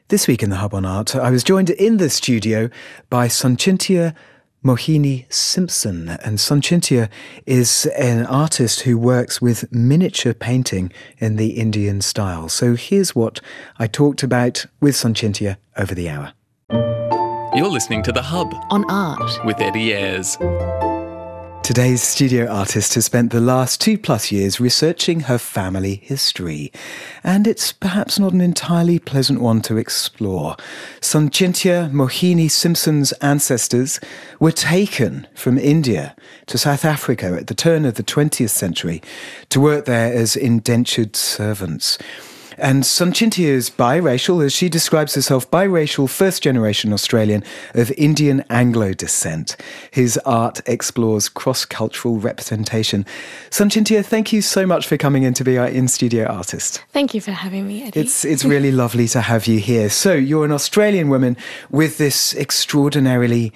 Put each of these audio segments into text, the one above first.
This week in the Hub on Art, I was joined in the studio by Sanchintya Mohini Simpson. And Sanchintya is an artist who works with miniature painting in the Indian style. So here's what I talked about with Sanchintya over the hour. You're listening to The Hub on Art with Eddie Ayres. Today's studio artist has spent the last 2+ years researching her family history, and it's perhaps not an entirely pleasant one to explore. Sanchintya Mohini Simpson's ancestors were taken from India to South Africa at the turn of the 20th century to work there as indentured servants. And Sanchintya is biracial, as she describes herself, biracial, first-generation Australian of Indian Anglo descent. His art explores cross-cultural representation. Sanchintya, thank you so much for coming in to be our in-studio artist. Thank you for having me, Eddie. It's really lovely to have you here. So you're an Australian woman with this extraordinary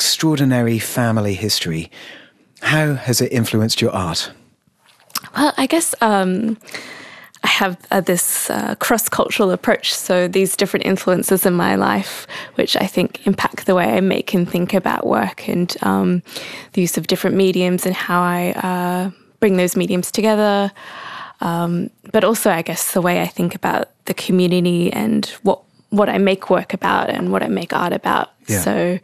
family history. How has it influenced your art? Well, I guess I have this cross-cultural approach, so these different influences in my life, which I think impact the way I make and think about work, and the use of different mediums and how I bring those mediums together. But also, I guess, the way I think about the community and what I make work about and what I make art about. Yeah. So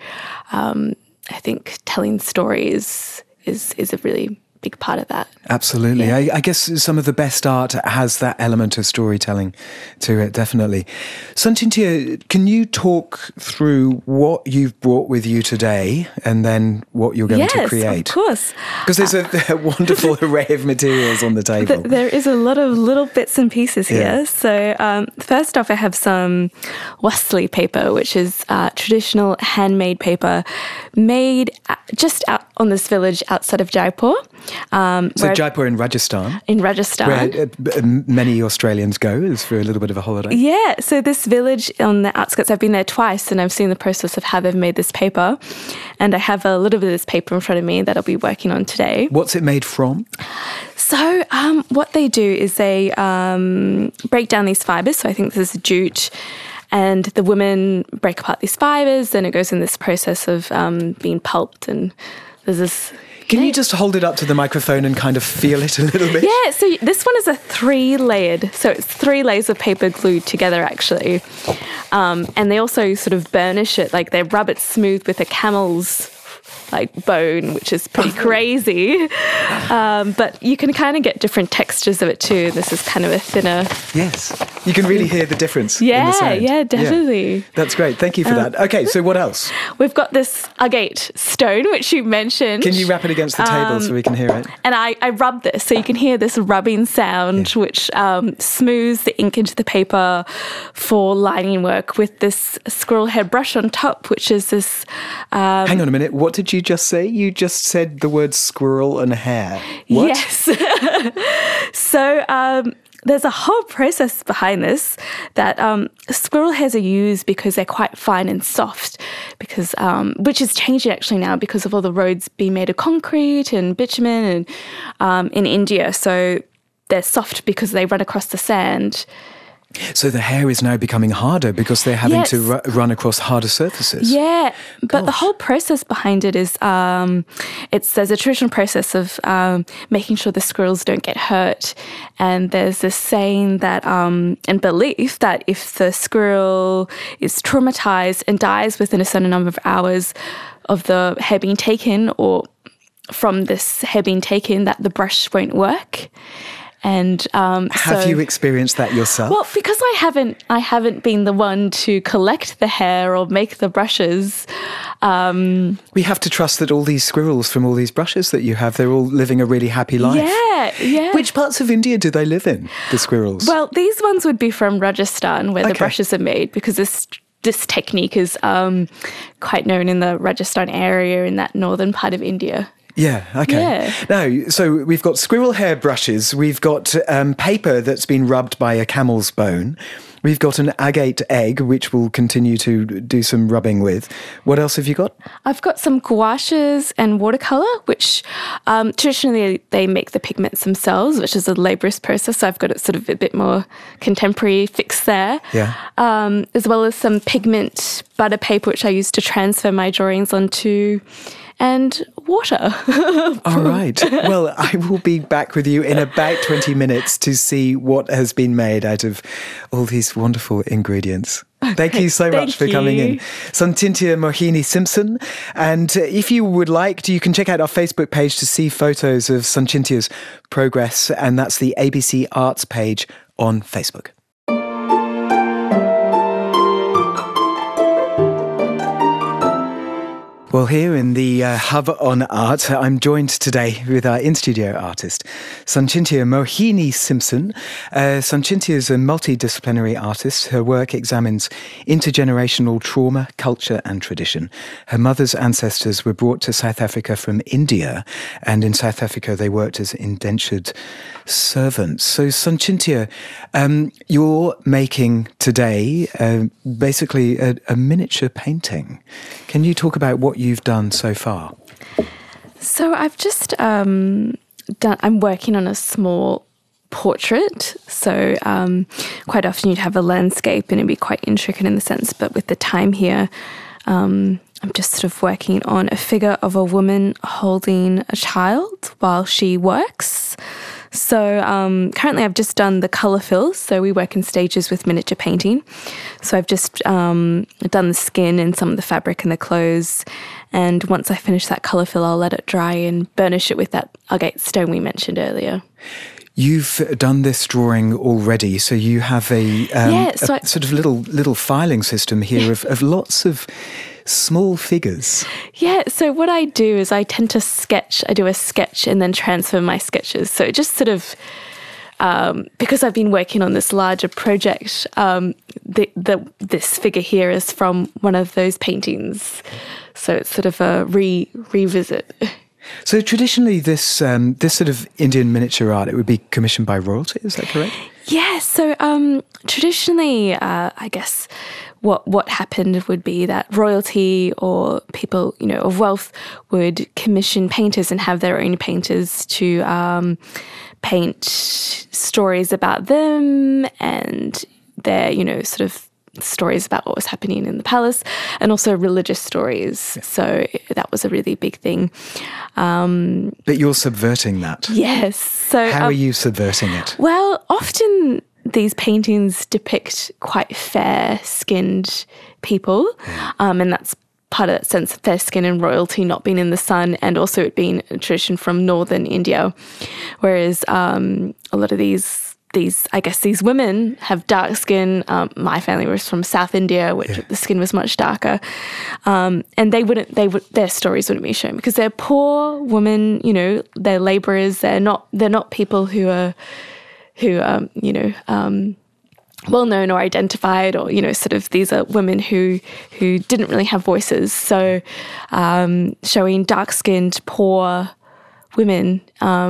I think telling stories is a really big part of that. Absolutely. Yeah. I guess some of the best art has that element of storytelling to it, definitely. Sanchintya, can you talk through what you've brought with you today and then what you're going to create? Yes, of course. Because there's a wonderful array of materials on the table. There is a lot of little bits and pieces here. Yeah. So first off, I have some Wasli paper, which is traditional handmade paper made just out on this village outside of Jaipur. So Jaipur in Rajasthan. In Rajasthan. Where many Australians go is for a little bit of a holiday. Yeah, so this village on the outskirts, I've been there twice and I've seen the process of how they've made this paper. And I have a little bit of this paper in front of me that I'll be working on today. What's it made from? So what they do is they break down these fibres. So I think this is jute. And the women break apart these fibres, then it goes in this process of being pulped, and there's this... Can you just hold it up to the microphone and kind of feel it a little bit? Yeah, so this one is a 3-layered, so it's 3 layers of paper glued together, actually. And they also sort of burnish it, like they rub it smooth with a camel's bone, which is pretty crazy. But you can kind of get different textures of it too. This is kind of a thinner... Yes. You can really hear the difference in the sound. Yeah, definitely. Yeah. That's great. Thank you for that. Okay, so what else? We've got this agate stone, which you mentioned. Can you wrap it against the table so we can hear it? And I rub this, so you can hear this rubbing sound, which smooths the ink into the paper for lining work with this squirrel hair brush on top, which is this... Hang on a minute. What did you just say? You just said the word squirrel and hair. What? Yes. So there's a whole process behind this that squirrel hairs are used because they're quite fine and soft, because which is changing actually now because of all the roads being made of concrete and bitumen and in India. So they're soft because they run across the sand. So the hair is now becoming harder because they're having to run across harder surfaces. Yeah, but the whole process behind it is there's a traditional process of making sure the squirrels don't get hurt. And there's this saying that and belief that if the squirrel is traumatized and dies within a certain number of hours of the hair being taken, or from this hair being taken, that the brush won't work. And have you experienced that yourself? Well, because I haven't been the one to collect the hair or make the brushes. We have to trust that all these squirrels from all these brushes that you have, they're all living a really happy life. Yeah. Which parts of India do they live in, the squirrels? Well, these ones would be from Rajasthan, where the brushes are made, because this technique is quite known in the Rajasthan area, in that northern part of India. Yeah, okay. Yeah. Now, so we've got squirrel hair brushes, we've got paper that's been rubbed by a camel's bone, We've got an agate egg, which we'll continue to do some rubbing with. What else have you got? I've got some gouaches and watercolour, which traditionally they make the pigments themselves, which is a laborious process. So I've got it sort of a bit more contemporary fix there. Yeah. As well as some pigment butter paper, which I use to transfer my drawings onto, and water. All right. Well, I will be back with you in about 20 minutes to see what has been made out of all these wonderful ingredients. Thank you so much for coming in. Santintia Mohini Simpson. And if you would like, you can check out our Facebook page to see photos of Santintia's progress. And that's the ABC Arts page on Facebook. Well, here in the Hub on Art, I'm joined today with our in-studio artist, Santintia Mohini Simpson. Santintia is a multidisciplinary artist. Her work examines intergenerational trauma, culture and tradition. Her mother's ancestors were brought to South Africa from India, and in South Africa they worked as indentured servants. So, Santintia, you're making today basically a miniature painting. Can you talk about what you've done so far? So I've just I'm working on a small portrait. So quite often you'd have a landscape and it'd be quite intricate in the sense, but with the time here, I'm just sort of working on a figure of a woman holding a child while she works. So currently I've just done the colour fills. So we work in stages with miniature painting. So I've just done the skin and some of the fabric and the clothes. And once I finish that colour fill, I'll let it dry and burnish it with that agate stone we mentioned earlier. You've done this drawing already, so you have a sort of little filing system here of lots of small figures. Yeah, so what I do is I tend to sketch. I do a sketch and then transfer my sketches. So it just sort of, because I've been working on this larger project, this figure here is from one of those paintings. So it's sort of a revisit. So traditionally, this sort of Indian miniature art, it would be commissioned by royalty. Is that correct? Yeah. So traditionally, I guess what happened would be that royalty or people, of wealth would commission painters and have their own painters to paint stories about them and their, sort of stories about what was happening in the palace, and also religious stories. Yeah. So that was a really big thing. But you're subverting that. Yes. So how are you subverting it? Well, often these paintings depict quite fair-skinned people, and that's part of that sense of fair skin and royalty not being in the sun, and also it being a tradition from northern India, whereas a lot of these women have dark skin. My family was from South India, which the skin was much darker, and their stories wouldn't be shown because they're poor women. They're labourers. They're not people who are well known or identified, or sort of these are women who didn't really have voices. So showing dark skinned poor women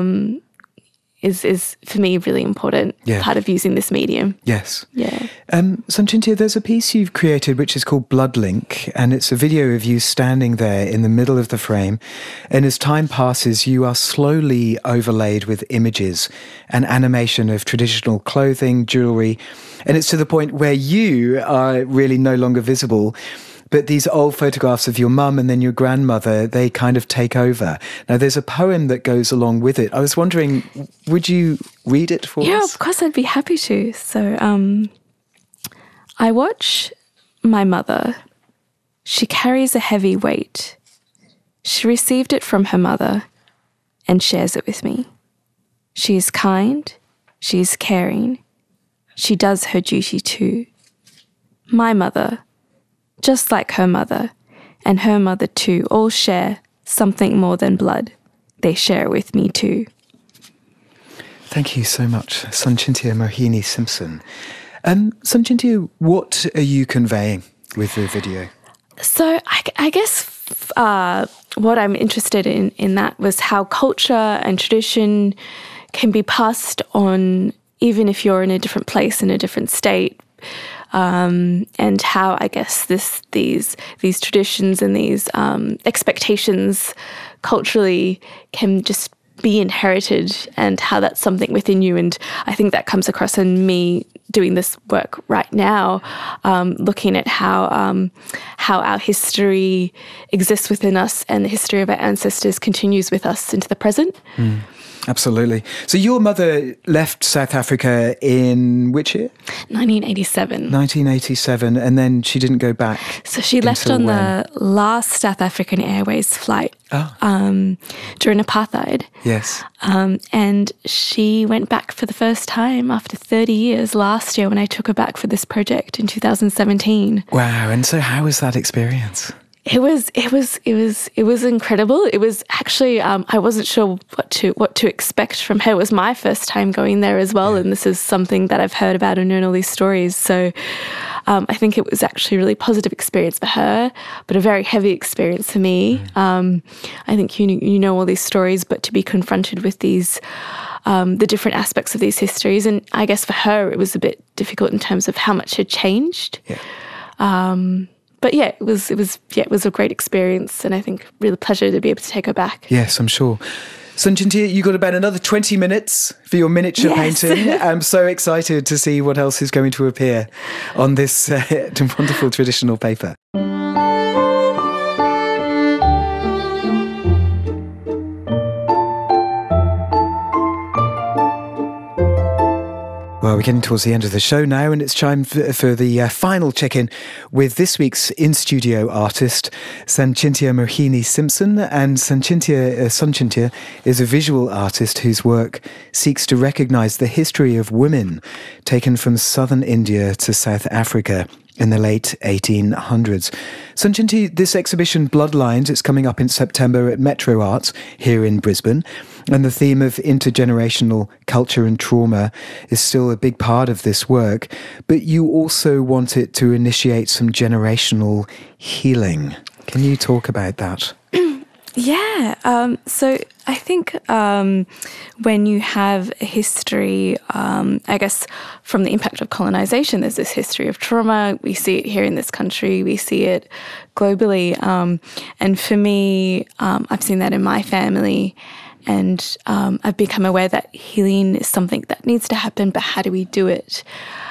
is for me really important part of using this medium. Yes. Yeah. Santintia, there's a piece you've created which is called Blood Link, and it's a video of you standing there in the middle of the frame, and as time passes you are slowly overlaid with images and animation of traditional clothing, jewellery, and it's to the point where you are really no longer visible. But these old photographs of your mum and then your grandmother, they kind of take over. Now, there's a poem that goes along with it. I was wondering, would you read it for us? Yeah, of course, I'd be happy to. So, I watch my mother. She carries a heavy weight. She received it from her mother and shares it with me. She is kind. She is caring. She does her duty too. My mother, just like her mother, and her mother too, all share something more than blood. They share it with me too. Thank you so much, Santintia Mohini Simpson. Santintia, what are you conveying with the video? So I guess what I'm interested in that was how culture and tradition can be passed on even if you're in a different place, in a different state, and how I guess these traditions and these expectations culturally can just be inherited, and how that's something within you. And I think that comes across in me doing this work right now, looking at how our history exists within us, and the history of our ancestors continues with us into the present. Absolutely. So your mother left South Africa in which year? 1987. 1987, and then she didn't go back. So she left on the last South African Airways flight during apartheid. Yes. And she went back for the first time after 30 years last year when I took her back for this project in 2017. Wow. And so how was that experience? It was incredible. It was actually I wasn't sure what to expect from her. It was my first time going there as well, and this is something that I've heard about and known all these stories. So I think it was actually a really positive experience for her, but a very heavy experience for me. I think you know all these stories, but to be confronted with these the different aspects of these histories, and I guess for her it was a bit difficult in terms of how much had changed. But yeah, it was a great experience, and I think really a pleasure to be able to take her back. Yes, I'm sure. Sunchintia, you got about another 20 minutes for your miniature painting. I'm so excited to see what else is going to appear on this wonderful traditional paper. Well, we're getting towards the end of the show now, and it's time for the final check-in with this week's in-studio artist, Sunchintia Mohini Simpson. And Sunchintia is a visual artist whose work seeks to recognise the history of women taken from southern India to South Africa in the late 1800s. Sunchintia, this exhibition, Bloodlines, it's coming up in September at Metro Arts here in Brisbane. And the theme of intergenerational culture and trauma is still a big part of this work. But you also want it to initiate some generational healing. Can you talk about that? Yeah. So I think when you have a history, I guess from the impact of colonization, there's this history of trauma. We see it here in this country. We see it globally. And for me, I've seen that in my family. And I've become aware that healing is something that needs to happen, but how do we do it?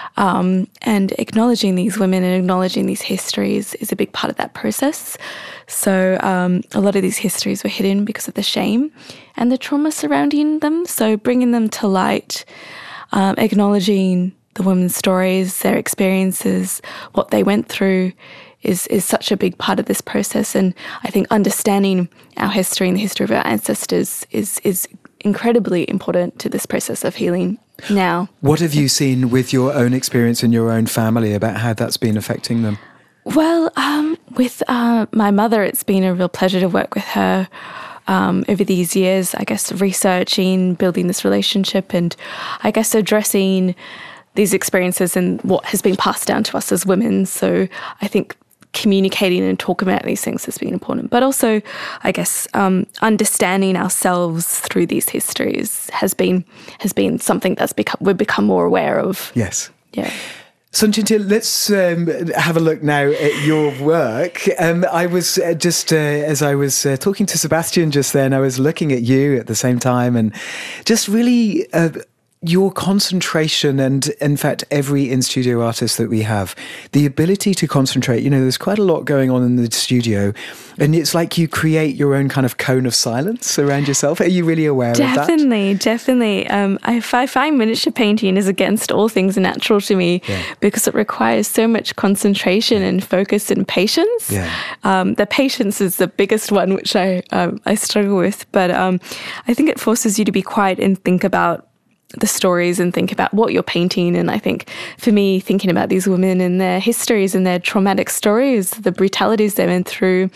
And acknowledging these women and acknowledging these histories is a big part of that process. So a lot of these histories were hidden because of the shame and the trauma surrounding them. So bringing them to light, acknowledging the women's stories, their experiences, what they went through is such a big part of this process. And I think understanding our history and the history of our ancestors is incredibly important to this process of healing now. What have you seen with your own experience in your own family about how that's been affecting them? Well, with my mother, it's been a real pleasure to work with her over these years, I guess, researching, building this relationship, and I guess addressing these experiences and what has been passed down to us as women. So I think communicating and talking about these things has been important. But also, I guess, understanding ourselves through these histories has been something that's we've become more aware of. Yes. Yeah. Sunchintia, let's have a look now at your work. I was just, as I was talking to Sebastian just then, I was looking at you at the same time, and just really your concentration, and in fact every in-studio artist that we have, the ability to concentrate. You know, there's quite a lot going on in the studio, and it's like you create your own kind of cone of silence around yourself. Are you really aware of that? Definitely. I find miniature painting is against all things natural to me, because it requires so much concentration and focus and patience. The patience is the biggest one, which I struggle with, but I think it forces you to be quiet and think about the stories and think about what you're painting. And I think for me, thinking about these women and their histories and their traumatic stories, the brutalities they went through,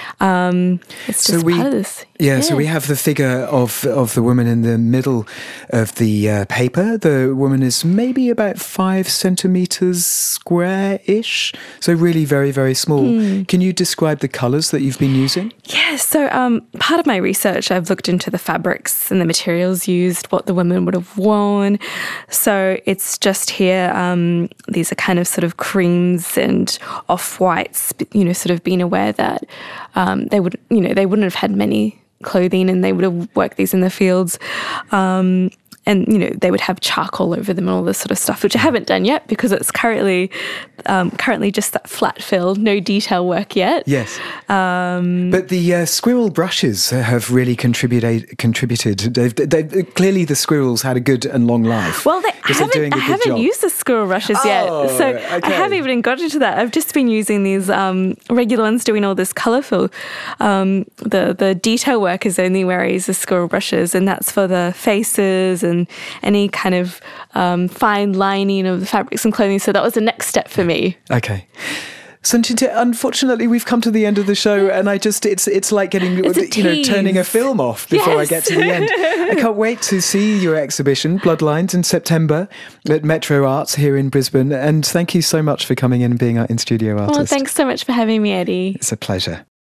it's just part of this. So we have the figure of the woman in the middle of the paper. The woman is maybe about 5 centimetres square-ish, so really very, very small. Can you describe the colours that you've been using? Yeah, so part of my research, I've looked into the fabrics and the materials used, what the women would have worn worn. So it's just here. These are kind of sort of creams and off-whites, sort of being aware that they wouldn't have had many clothing and they would have worked these in the fields. And, they would have charcoal over them and all this sort of stuff, which I haven't done yet because it's currently just that flat fill, no detail work yet. Yes. But the squirrel brushes have really contributed. They've clearly, the squirrels had a good and long life. Well, I haven't used the squirrel brushes yet. So okay. I haven't even gotten to that. I've just been using these regular ones doing all this colourful. The detail work is only where I use the squirrel brushes, and that's for the faces and any kind of fine lining of the fabrics and clothing. So that was the next step for me. Okay. Sanchita, unfortunately, we've come to the end of the show, and it's like getting turning a film off before I get to the end. I can't wait to see your exhibition, Bloodlines, in September at Metro Arts here in Brisbane. And thank you so much for coming in and being our in-studio artist. Well, thanks so much for having me, Eddie. It's a pleasure.